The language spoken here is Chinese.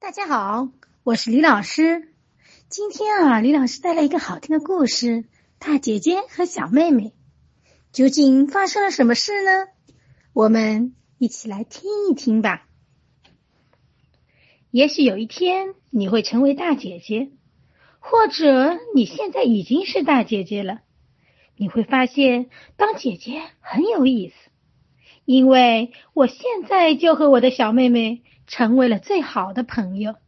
大家好，我是李老师。今天李老师带来一个好听的故事，大姐姐和小妹妹。究竟发生了什么事呢？我们一起来听一听吧。也许有一天你会成为大姐姐，或者你现在已经是大姐姐了。你会发现当姐姐很有意思，因为我现在就和我的小妹妹成为了最好的朋友。